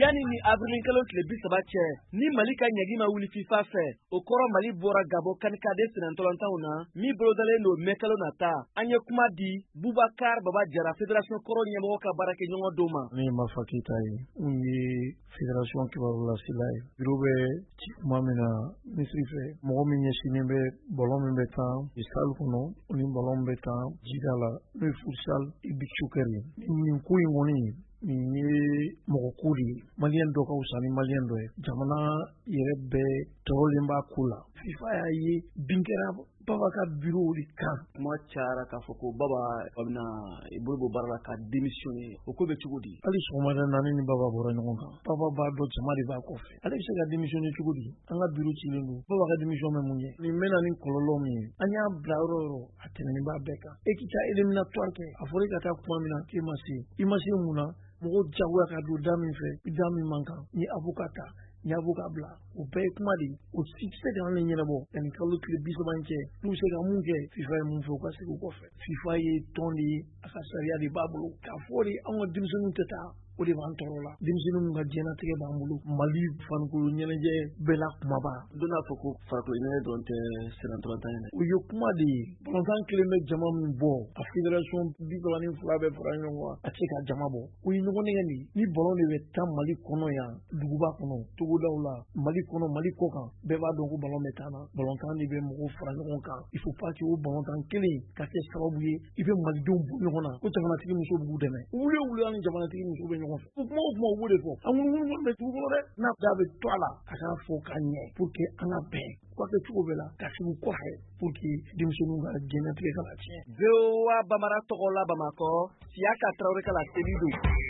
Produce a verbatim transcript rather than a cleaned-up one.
Yani ni avril kalo tile bi saba cɛ ni Mali ka ɲɛgi ma wuli FIFA fɛ o kɔrɔ Mali bɔra Gabon kanikade sinantɔlɔntanw na min bolodalen don mai kalo nata an ye kuma di Boubacar Baba Jara fédération kɔrɔ ɲɛmɔgɔ ka baarakɛ ɲɔgɔn dɔw ma. Ne ma fakita ye n ye fédération kibaru lasila ye biro bɛ ci kuma min na misiri fɛ mɔgɔ min ɲɛsinen bɛ ballon min bɛ tan salle kɔnɔ ni ballon bɛ tan jida la n'o ye futsal Ibi Chukeri nin ko in kɔni nin ye mɔgɔ ko de ye maliyɛn dɔ ka wusa ni maliyɛn dɔ ye jamana yɛrɛ bɛɛ tɔɔrɔlen b'a ko la FIFA y'a ye bin kɛra Baba ka biro de kan kuma cayara k'a fɔ ko Baba a bɛna i bolo bɔ baara la ka démissionner o ko bɛ cogo di hali sɔgɔmada naani ni Baba bɔra ɲɔgɔn kan Baba b'a dɔn jama de b'a kɔfɛ ale bɛ se ka démissionner cogo di an ka biro cilen don Baba ka démission bɛ mun ye nin bɛna ni kɔlɔlɔ min ye an y'a bila yɔrɔ yɔrɔ a tɛmɛnen b'a bɛɛ kan e k'i taa éliminatoire kɛ a fɔra i ka taa kuma min na k'e ma se i ma se mun na mɔgɔw jagoya ka don da min fɛ i da min man kan ni avocat ta ni avocat bila o bɛɛ ye kuma de o si tɛ se ka ne ɲɛnabɔ yanni kalo tile bi saba in cɛ n'u se ka mun kɛ FIFA ye mun fɛ u ka segin u kɔfɛ FIFA ye tɔn de ye a ka sariya de b'a bolo k'a fɔ de anw ka denmisɛnninw tɛ taa o de b'an tɔɔrɔ la denmisɛnninw ka diɲɛnatigɛ b'an bolo Mali farikolo ɲɛnajɛ bɛɛ la kumaba don n'a fɔ ko farikolo ɲɛnajɛ dɔrɔn tɛ sinantɔlɔntan ye o ye kuma de ye balontan kelen bɛ jama min bɔ a fédération bi saba ni fila bɛ fara ɲɔgɔn kan a tɛ se ka jama bɔ o ye ɲɔgɔn nɛgɛ de ni ballon de bɛ taa Mali kɔnɔ yan duguba kɔnɔ togodaw la Mali kɔnɔ Mali kɔ kan bɛɛ b'a dɔn ko ballon bɛ taa na balontan de bɛ mɔgɔw fara ɲɔgɔn kan il faut pas que o balontan kelen ka kɛ sababu ye i bɛ malidenw bɔ ɲɔgɔn na ko jamanatigi muso b'u dɛmɛ wuli o wuli ani jamanatigi muso bɛ ɲɔgɔn fɛ o kuma o kuma o b'o de fɔ an ŋunu bɛ dugu kɔnɔ dɛ n'a da bɛ to a la a k'a fɔ ka ɲɛ pour que an ka bɛn ko kɛ cogo bɛɛ la ka sigi kɔfɛ pour que denmisɛnninw ka diɲɛnatigɛ kana tiɲɛ. V O A Bambara tɔgɔ la Bamakɔ Siyaka Tarawele ka la seli don.